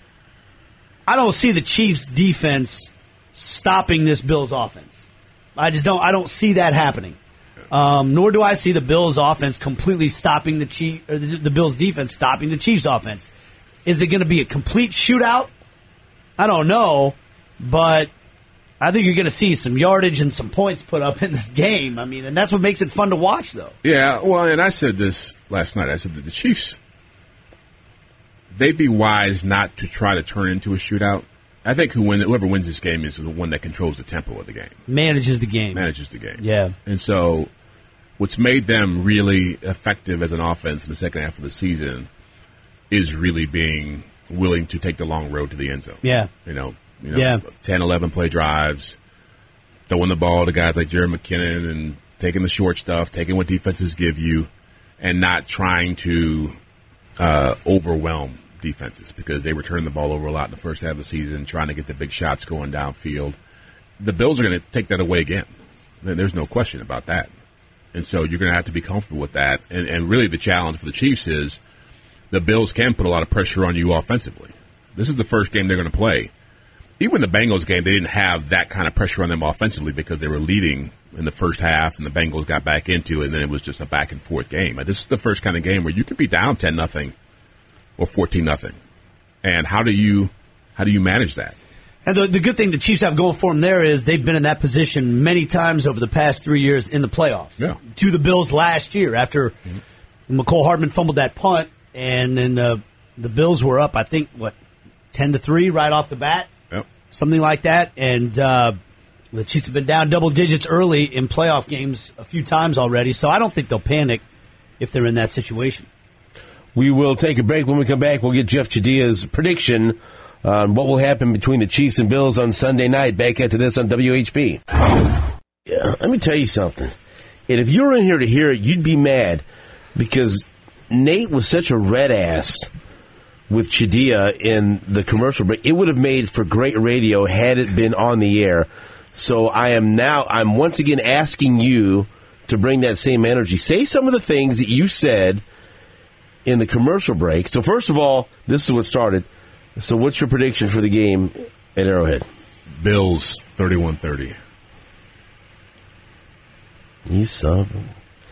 S5: I don't see the Chiefs' defense stopping this Bills offense. I just don't. I don't see that happening. Um, nor do I see the Bills' offense completely stopping the Chief, or the, the Bills' defense stopping the Chiefs' offense. Is it going to be a complete shootout? I don't know, but I think you're going to see some yardage and some points put up in this game. I mean, and that's what makes it fun to watch, though.
S3: Yeah, well, and I said this last night. I said that the Chiefs, they'd be wise not to try to turn into a shootout. I think who win, whoever wins this game is the one that controls the tempo of the game.
S5: Manages the game.
S3: Manages the game.
S5: Yeah.
S3: And so what's made them really effective as an offense in the second half of the season is really being willing to take the long road to the end zone.
S5: Yeah.
S3: You know, you know
S5: yeah.
S3: ten, eleven play drives, throwing the ball to guys like Jerry McKinnon and taking the short stuff, taking what defenses give you, and not trying to uh, overwhelm defenses, because they were turning the ball over a lot in the first half of the season, trying to get the big shots going downfield. The Bills are going to take that away again. There's no question about that. And so you're going to have to be comfortable with that. And, and really the challenge for the Chiefs is the Bills can put a lot of pressure on you offensively. This is the first game they're going to play. Even the Bengals game, they didn't have that kind of pressure on them offensively, because they were leading in the first half and the Bengals got back into it, and then it was just a back and forth game. This is the first kind of game where you could be down ten nothing or fourteen nothing. And how do you how do you manage that?
S5: And the, the good thing the Chiefs have going for them there is they've been in that position many times over the past three years in the playoffs.
S3: Yeah.
S5: To the Bills last year after mm-hmm. McCole Hardman fumbled that punt, and then uh, the Bills were up, I think, what, ten to three right off the bat?
S3: Yep.
S5: Something like that. And uh, the Chiefs have been down double digits early in playoff games a few times already, so I don't think they'll panic if they're in that situation.
S2: We will take a break. When we come back, we'll get Jeff Chadia's prediction on what will happen between the Chiefs and Bills on Sunday night. Back after this on W H B. Yeah, let me tell you something. And if you were in here to hear it, you'd be mad, because Nate was such a red ass with Chadia in the commercial break. It would have made for great radio had it been on the air. So I am now, I'm once again asking you to bring that same energy. Say some of the things that you said in the commercial break. So first of all, this is what started. So what's your prediction for the game at Arrowhead?
S3: Bills thirty-one thirty.
S2: You son of a...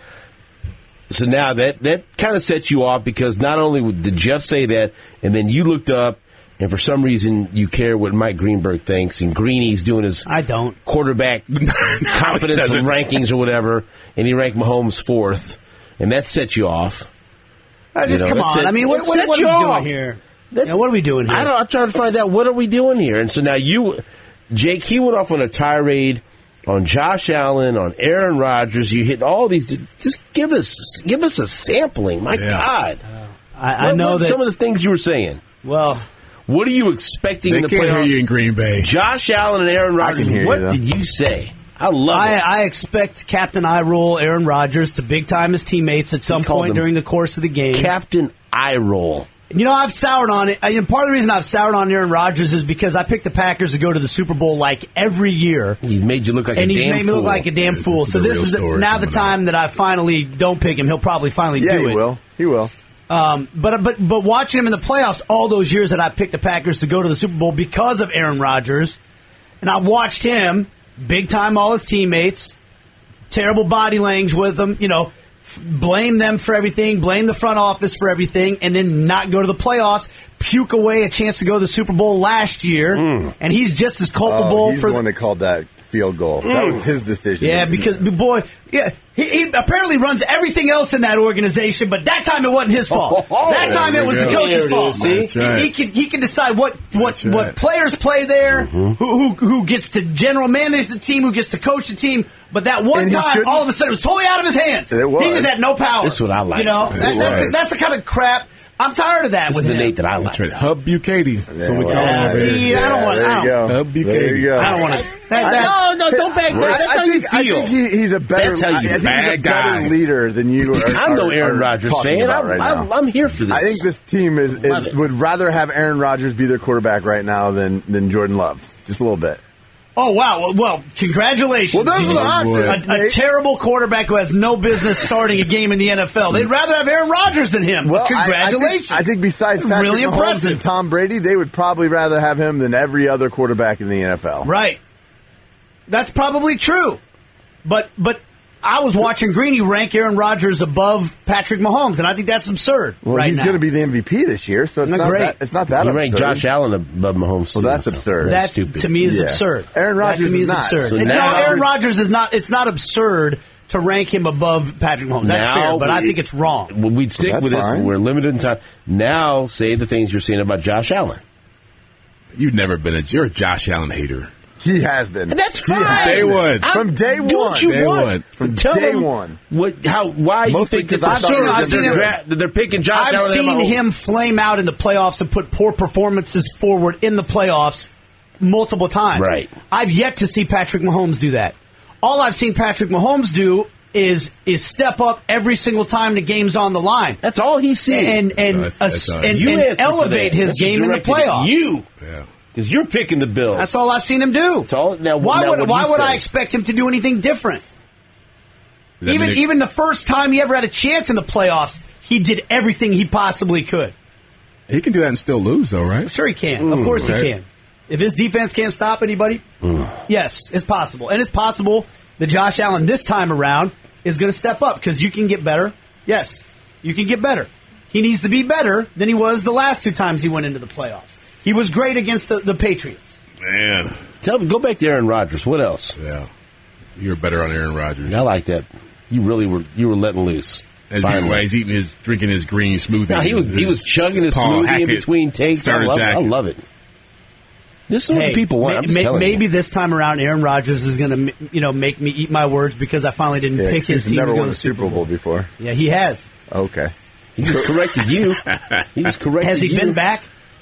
S2: So now that, that kind of sets you off because not only did Jeff say that, and then you looked up, and for some reason you care what Mike Greenberg thinks, and Greeny's doing his
S5: I don't.
S2: quarterback confidence rankings or whatever, and he ranked Mahomes fourth, and that sets you off.
S5: Uh, just
S2: You know,
S5: come
S2: that's
S5: on.
S2: it.
S5: I mean, what,
S2: It
S5: what,
S2: sets
S5: what are
S2: you
S5: we
S2: off.
S5: doing here?
S2: That-
S5: Yeah, what are we doing here?
S2: I don't, I'm trying to find out what are we doing here. And so now you, Jake, he went off on a tirade on Josh Allen, on Aaron Rodgers. You hit all these. Just give us, give us a sampling. My
S3: Yeah.
S2: God,
S5: I, I
S2: What-
S5: know
S2: what
S5: that.
S2: some of the things you were saying.
S5: Well,
S2: What are you expecting
S3: They
S2: in the
S3: can't hear
S2: playoffs?
S3: you in Green Bay.
S2: Josh Allen and Aaron Rodgers.
S4: can hear
S2: What
S4: you, though.
S2: did you say? I love
S5: I,
S2: it.
S5: I expect Captain Eye Roll Aaron Rodgers to big time his teammates at some
S2: called
S5: point
S2: him
S5: during the course of the game.
S2: Captain Eye Roll.
S5: You know, I've soured on it. And part of the reason I've soured on Aaron Rodgers is because I picked the Packers to go to the Super Bowl like every year.
S2: He made you look like
S5: And
S2: a
S5: he's
S2: damn
S5: made me
S2: fool.
S5: look like a damn
S3: This
S5: fool.
S3: is
S5: So
S3: the
S5: this
S3: real
S5: is
S3: story
S5: now the
S3: coming
S5: time
S3: out.
S5: that I finally don't pick him. He'll probably finally
S4: Yeah,
S5: do
S4: he
S5: it.
S4: will. He will.
S5: Um, but but but watching him in the playoffs all those years that I picked the Packers to go to the Super Bowl because of Aaron Rodgers, and I watched him big time all his teammates, terrible body language with them, you know, f- blame them for everything, blame the front office for everything, and then not go to the playoffs, puke away a chance to go to the Super Bowl last year, and he's just as culpable
S4: Oh, he's
S5: for
S4: the one that called that field goal. That was his decision.
S5: yeah, because boy, yeah, he, he apparently runs everything else in that organization, but that time it wasn't his fault.
S2: Oh,
S5: that time
S3: there
S5: it
S3: we
S5: was
S3: go.
S5: the
S2: There
S5: coach's
S2: it
S5: fault.
S2: is, see?
S3: That's right.
S5: He, he can he can decide what what
S3: That's right.
S5: what players play there, who, who who gets to general manage the team, who gets to coach the team. But that one
S4: And he
S5: time,
S4: shouldn't-
S5: all of a sudden, it was totally out of his hands.
S4: It was.
S5: He just had no power.
S2: This is what I like.
S5: You know,
S2: That's
S5: that, that's,
S3: right.
S5: that's the kind of crap. I'm tired of that
S2: This
S5: with
S2: is the
S5: him.
S2: Nate that I like.
S3: That's right. Hub Bucady. That's what we call
S5: Yeah,
S3: him over
S5: see,
S3: here.
S5: I don't want-
S4: There
S5: I
S4: you
S5: don't-
S4: go.
S3: Hub Bucady.
S4: There you go.
S5: I don't want to. That,
S4: I-
S5: that's,
S2: No, no, don't back down. That's
S4: I
S2: how
S4: think,
S2: you
S4: I
S2: feel.
S4: think he, he's a better.
S2: That's how you
S4: I think
S3: bad
S4: he's a
S3: guy.
S4: better leader than you are.
S2: I'm no
S4: are-
S2: Aaron
S4: are
S2: Rodgers
S4: talking
S2: fan.
S4: about
S2: I'm,
S4: right
S2: I'm,
S4: now.
S2: I'm here for this.
S4: I think this team is,
S2: Love
S4: is
S2: it.
S4: would rather have Aaron Rodgers be their quarterback right now than than Jordan Love. Just a little bit.
S5: Oh, wow. Well, well congratulations.
S4: Well, those
S5: You
S4: are the
S5: know,
S4: options,
S5: a, a
S4: Nate.
S5: terrible quarterback who has no business starting a game in the N F L. They'd rather have Aaron Rodgers than him.
S4: Well, I-
S5: congratulations.
S4: I, think, I think besides Patrick
S5: Really
S4: Mahomes
S5: impressive.
S4: and Tom Brady, they would probably rather have him than every other quarterback in the N F L.
S5: Right. That's probably true. But but I was watching Greeny rank Aaron Rodgers above Patrick Mahomes, and I think that's absurd
S4: Well,
S5: right
S4: he's
S5: now.
S4: going to be the M V P this year, so it's
S5: Not
S4: not,
S5: great.
S4: that, it's not that
S2: you
S4: absurd.
S2: ranked Josh Allen above Mahomes.
S4: Well,
S2: too,
S4: that's
S2: so
S4: absurd.
S2: That's
S5: That
S2: stupid.
S5: to me is
S4: Yeah.
S5: absurd.
S4: Aaron
S5: That
S4: Rodgers
S5: to me
S4: is
S5: is
S4: not.
S5: absurd.
S2: So
S5: no,
S2: now-
S5: Aaron Rodgers is not. It's not absurd to rank him above Patrick Mahomes. That's
S2: Now
S5: fair, but I
S2: we-
S5: think it's wrong.
S2: Well, we'd stick
S4: That's
S2: with this.
S4: fine.
S2: We're limited in time. Now, say the things you're saying about Josh Allen.
S3: You've never been a you're a Josh Allen hater.
S4: He has been.
S2: And that's
S4: He
S2: fine.
S4: has
S3: Day
S4: been.
S3: one.
S2: I'm-
S4: From day
S2: do
S4: one.
S2: what you
S3: Day
S2: want.
S3: one.
S4: From
S2: Tell
S4: day
S2: them
S4: one.
S2: What? How? Why you
S4: Mostly
S2: think it's
S4: 'cause I've
S2: absurd
S4: seen-
S2: that
S5: I've
S2: they're,
S5: seen him-
S2: dra- that they're picking Josh
S5: I've
S2: Allen?
S5: seen
S2: over Mahomes?
S5: him flame out in the playoffs and put poor performances forward in the playoffs multiple times.
S2: Right.
S5: I've yet to see Patrick Mahomes do that. All I've seen Patrick Mahomes do is is step up every single time the game's on the line.
S2: That's all he's seen.
S5: And and,
S3: No, that's- that's
S5: ass-
S3: all.
S5: and,
S2: You
S5: and
S2: answer for
S5: elevate
S2: that.
S5: his
S2: That's
S5: game in the
S2: directed at
S5: playoffs.
S2: You,
S3: Yeah.
S2: because you're picking the Bills.
S5: That's all I've seen him do.
S2: That's all- now-
S5: why
S2: now
S5: would
S2: what
S5: why
S2: you
S5: would
S2: say?
S5: I expect him to do anything different?
S3: Does that
S5: Even
S3: mean it-
S5: even the first time he ever had a chance in the playoffs, he did everything he possibly could.
S3: he can do that and still lose, though, right?
S5: Sure he can. of course
S3: right.
S5: he can. If his defense can't stop anybody, yes, it's possible. And it's possible that Josh Allen this time around is going to step up because you can get better. Yes, you can get better. He needs to be better than he was the last two times he went into the playoffs. He was great against the, the Patriots.
S3: Man,
S2: Tell me, go back to Aaron Rodgers. What else?
S3: yeah, you're better on Aaron Rodgers.
S2: I like that. You really were. You were letting loose.
S3: As
S2: Finally.
S3: while he's eating his, drinking his green smoothie.
S2: No, he was he was chugging his
S3: Paul
S2: smoothie
S3: Hackett
S2: in between takes. I
S3: starter
S2: love, it. I
S3: jacket.
S2: love it. This is what
S5: Hey,
S2: the people want. I'm
S5: may-
S2: just
S5: may-
S2: telling
S5: maybe
S2: you.
S5: this time around, Aaron Rodgers is going to, you know, make me eat my words because I finally didn't
S4: Yeah,
S5: pick his
S4: he's
S5: team
S4: never
S5: to go
S4: won
S5: to
S4: a
S5: the Super
S4: Super Bowl before.
S5: Yeah, he has.
S4: Okay.
S2: He just corrected you. He just corrected
S5: Has he
S2: you.
S5: been back?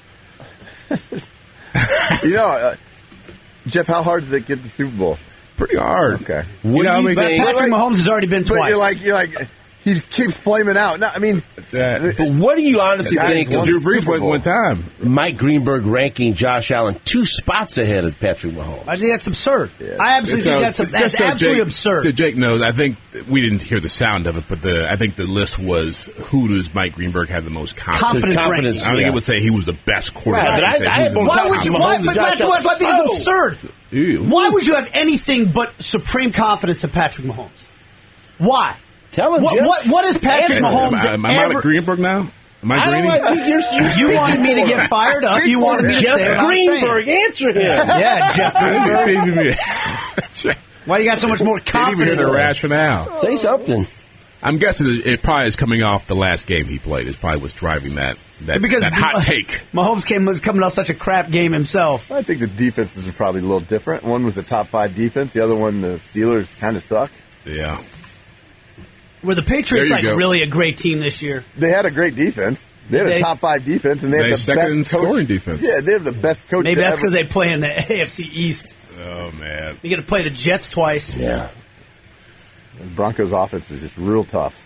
S4: You know, uh, Jeff, how hard does it get the Super Bowl?
S3: pretty hard.
S4: Okay.
S3: You
S2: What
S3: know,
S2: do
S3: I
S2: you
S3: mean,
S5: But
S2: think?
S5: Patrick Mahomes has already been
S4: But
S5: twice.
S4: you're like, you're like, he keeps flaming out. No, I mean,
S3: That's
S2: But what do you honestly
S4: Guys,
S2: think
S4: one
S2: of
S3: Drew Brees
S4: Super
S3: went
S4: Bowl.
S3: one time.
S2: Mike Greenberg ranking Josh Allen two spots ahead of Patrick Mahomes?
S5: I think that's absurd. I absolutely
S3: So,
S5: think that's,
S3: just
S5: that's
S3: so
S5: absolutely
S3: Jake,
S5: absurd.
S3: So Jake knows. I think we didn't hear the sound of it, but the I think the list was who does Mike Greenberg have the most confidence?
S5: Confidence
S2: confidence,
S5: ranking.
S3: I think
S2: yeah.
S3: it would say he was the best quarterback.
S2: Right, but I-
S3: He said
S2: I
S3: he
S2: had
S3: was
S2: more
S3: the
S5: Why
S3: most
S5: would you?
S2: Mahomes
S5: Why,
S2: and
S5: but
S2: Josh
S5: that's what I think
S2: Allen.
S5: is absurd.
S3: Ew.
S5: Why would you have anything but supreme confidence in Patrick Mahomes? Why?
S2: Tell him,
S5: What,
S2: Jeff.
S5: what, what is Patrick
S3: Am,
S5: Mahomes
S3: am, I- am I
S5: ever?
S3: like Greenberg now? Am I
S2: I don't
S3: Greeny?
S2: know, I think you're, you're
S5: You wanted me to get fired up. You wanted me to say
S2: Jeff
S5: what I'm saying.
S2: Greenberg. Answer him.
S5: Yeah, Jeff Greenberg.
S3: That's right.
S5: Why you got so much more
S3: Can't even hear
S5: confidence?
S3: the rationale.
S2: Say something.
S3: I'm guessing it, it probably is coming off the last game he played. Is probably what's driving that that,
S5: Because
S3: that hot take.
S5: Mahomes came was coming off such a crap game himself.
S4: I think the defenses are probably a little different. One was a top five defense. The other one, the Steelers, kind of suck.
S3: Yeah.
S5: Were the Patriots
S3: There you
S5: like
S3: go.
S5: really a great team this year?
S4: They had a great defense. They had
S5: They-
S4: a top five defense, and they,
S3: They
S4: had the
S3: second
S4: best
S3: in
S4: coach.
S3: scoring defense.
S4: Yeah, they have the best coach.
S5: Maybe
S4: to
S5: that's
S4: ever-
S5: because they play in the A F C East.
S3: Oh man.
S5: You got to play the Jets twice.
S2: Yeah.
S4: the Broncos' offense was just real tough.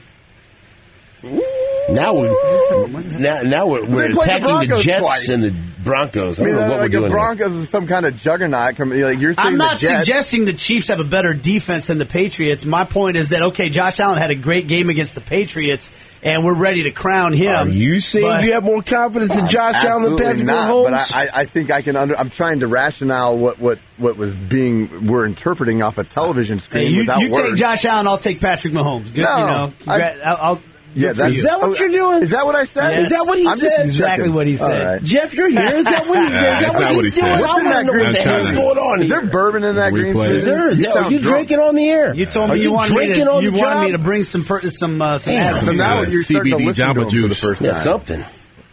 S2: Now we're now, now we're, we're
S4: They played the
S2: attacking the,
S4: Broncos
S2: Jets
S4: twice.
S2: and the Broncos. I
S4: I
S2: don't
S4: mean,
S2: know what
S4: like
S2: we're
S4: the
S2: doing. here.
S4: Broncos is some kind of juggernaut. Come- Like you're saying
S5: I'm not
S4: the Jets.
S5: suggesting the Chiefs have a better defense than the Patriots. My point is that, okay, Josh Allen had a great game against the Patriots, and we're ready to crown him.
S2: Are you saying
S5: But-
S2: you have more confidence in Josh Allen than
S4: Absolutely
S2: Patrick
S4: not,
S2: Mahomes?
S4: but I, I, I think I can under. I'm trying to rationale what, what, what was being we're interpreting off a television
S5: Hey,
S4: screen
S5: you
S4: without
S5: you
S4: words.
S5: take Josh Allen, I'll take Patrick Mahomes. Good,
S4: No,
S5: you know,
S4: I-
S5: congra- I'll, I'll,
S4: yeah,
S5: good for
S4: that's,
S5: you.
S2: Is that what
S4: oh,
S2: you're doing?
S4: Is that what I said?
S5: Yes.
S2: Is that what he
S4: I'm just
S2: said?
S5: Exactly
S4: checking.
S5: what he said.
S4: All right.
S2: Jeff, you're here. Is that what, he, is
S3: Nah,
S2: that
S3: that's
S2: what
S3: not
S2: he's
S3: what he
S2: doing?
S3: said.
S2: I
S4: What's in
S2: want to
S4: that
S2: know what
S4: green
S2: the hell's
S3: tea?
S2: going on
S4: Is there
S2: here.
S4: bourbon in that
S3: Replay.
S4: green tea?
S3: Is
S2: there? Is
S4: You
S2: that, are
S4: sound
S2: you
S4: drunk.
S2: drinking on the air?
S5: You told
S2: Are
S5: me you, wanted me
S2: drinking
S5: to,
S2: on
S5: you
S2: the
S5: wanted
S2: job?
S5: me to bring some per, some uh, some
S2: Damn.
S5: ads.
S4: So now
S3: Uh,
S4: you're starting to
S3: C B D
S4: listen to
S3: Jamba
S4: him for the
S3: Juice.
S4: first
S2: Yeah,
S4: time.
S2: something.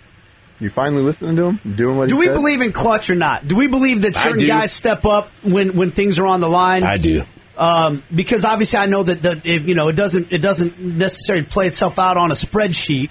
S4: You finally listening to him, doing what
S5: Do
S4: he
S5: we
S4: said?
S5: believe in clutch or not? Do we believe that
S2: I
S5: certain
S2: do.
S5: guys step up when, when things are on the line?
S2: I do.
S5: Um, because obviously I know that the, if, you know it doesn't it doesn't necessarily play itself out on a spreadsheet,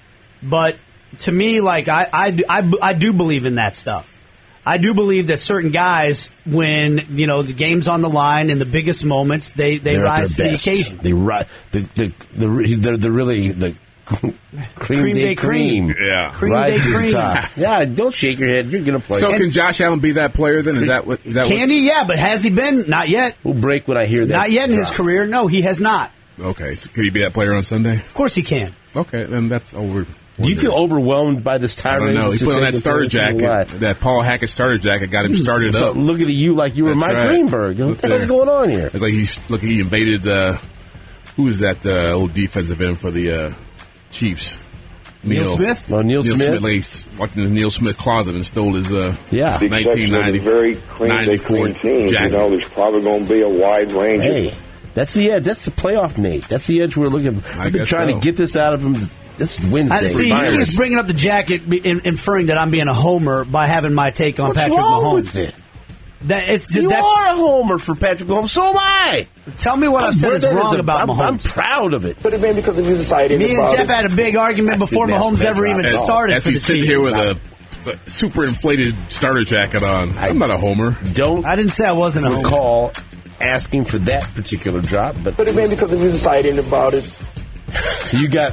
S5: but to me, like I I, do- I, I do believe in that stuff. I do believe that certain guys, when you know the game's on the line in the biggest moments, they, they
S2: They're at
S5: rise to
S2: their
S5: the
S2: best.
S5: occasion.
S2: They ri- the the the the, the, the really the cream,
S5: Cream
S2: day
S5: day cream.
S2: cream.
S3: Yeah.
S5: Cream
S2: Rise
S5: day
S2: to the
S5: cream.
S2: top. Yeah, don't shake your head. You're gonna play.
S3: So
S2: And
S3: can Josh Allen be that player then? Is that what? Is that
S5: Can he? Yeah, but has he been? Not yet.
S2: we'll break when I hear that.
S5: Not yet in his
S2: drop.
S5: career. No, he has not.
S3: what? Okay. So could he be that player on Sunday?
S5: Of course he can.
S3: Okay, then that's all we're.
S2: Do you feel overwhelmed by this
S3: I
S2: tirade?
S3: don't know. He
S2: It's
S3: put
S2: just
S3: on that
S2: taking
S3: starter
S2: place in the lie.
S3: jacket, that Paul Hackett starter jacket, got him started
S2: So
S3: up.
S2: looking at you like you were
S3: That's
S2: Mike
S3: right.
S2: Greenberg. What
S3: Look
S2: the hell's
S3: there.
S2: going on here?
S3: Look like he's look. He invaded. Uh, who is that uh, old defensive end for the uh, Chiefs?
S5: Neil Smith?
S2: Oh, Neil Smith?
S3: Like he's walked in the Neil Smith closet and stole his uh,
S2: Yeah.
S7: The
S3: nineteen
S7: exception of
S3: ninety
S7: the very clean, they
S3: ninety-four
S7: clean teams,
S3: jacket.
S7: you know, there's probably going to be a wide range.
S2: Hey,
S7: Of,
S2: that's the edge. That's the playoff, Nate. That's the edge we're looking.
S3: I
S2: We've been
S3: guess
S2: trying
S3: so.
S2: to get this out of him. This is Wednesday.
S5: I, see,
S2: Virus.
S5: he keeps bringing up the jacket, be- in, inferring that I'm being a homer by having my take on
S2: What's
S5: Patrick
S2: wrong
S5: Mahomes.
S2: with it?
S5: That it's
S2: You
S5: that's.
S2: are a homer for Patrick Mahomes. So am I.
S5: Tell me what I've said is
S2: That
S5: wrong
S2: a-
S5: about
S2: I'm,
S5: Mahomes.
S2: I'm proud of it.
S7: could have been because of his deciding
S5: Me and
S7: about
S5: Jeff
S7: it.
S5: had a big argument before
S2: Good
S5: Mahomes
S2: match,
S5: ever even
S2: As-
S5: started
S3: As
S5: for the
S3: he's sitting
S5: Chiefs.
S3: here with a, a super inflated starter jacket on. I'm not a homer.
S2: Don't
S5: I didn't say I wasn't a homer.
S2: recall asking for that particular drop, but
S7: Could have been because of his deciding about it.
S2: you got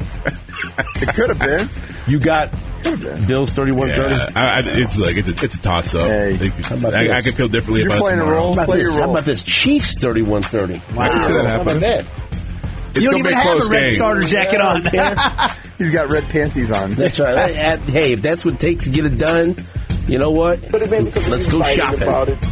S4: It could have been.
S2: you got Bills thirty-one thirty.
S3: Yeah, I, I, it's like it's a, it's a toss up.
S4: Hey,
S2: how about
S3: I, I
S2: this?
S3: can feel differently
S4: You're
S3: about
S4: playing
S3: it
S4: a
S3: tomorrow.
S4: role.
S2: How about
S4: Play
S2: this?
S4: your
S2: How
S4: role.
S2: about this? Chiefs thirty-one thirty.
S3: I can see that
S2: How about
S3: happen.
S2: that?
S3: It's
S5: You don't
S3: gonna be
S5: even
S3: a
S5: have
S3: close
S5: a red
S3: game.
S5: starter jacket on.
S4: He's got red panties on.
S2: That's right. I- I- hey, if that's what it takes to get it done, you know what?
S7: Could have been because
S2: Let's
S7: of
S2: go
S7: his deciding
S2: shopping.
S7: about it.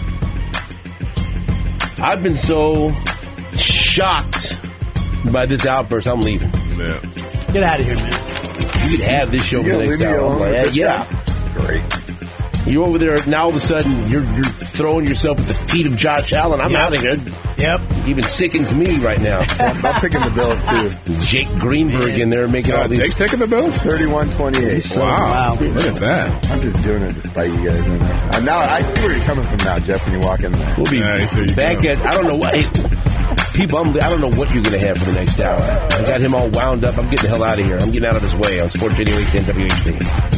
S2: I've been so shocked by this outburst. I'm leaving.
S3: Yeah.
S5: Get out of here, man.
S2: You could have this show for
S4: You
S2: the
S4: gonna
S2: next
S4: leave me
S2: hour. I'm
S4: alone
S2: like,
S4: with
S2: yeah.
S4: this guy? Great.
S2: You're over there now. All of a sudden, you're you're throwing yourself at the feet of Josh Allen. I'm
S5: Yep.
S2: out of here.
S5: Yep.
S2: Even sickens me right now.
S4: I'm picking the Bills, too.
S2: Jake Greenberg in there making all
S3: Uh,
S2: these.
S3: Jake's taking the Bills?
S4: thirty-one twenty-eight.
S3: Wow.
S5: Wow.
S3: Look at that.
S4: I'm just doing it despite you guys. And now I see where you're coming from now, Jeff, when you walk in there.
S2: We'll be
S3: All right, there you
S2: back
S3: go.
S2: at. I don't know what. Hey, people, I'm, I don't know what you're going to have for the next hour. I got him all wound up. I'm getting the hell out of here. I'm getting out of his way on Sports Radio eight ten W H B.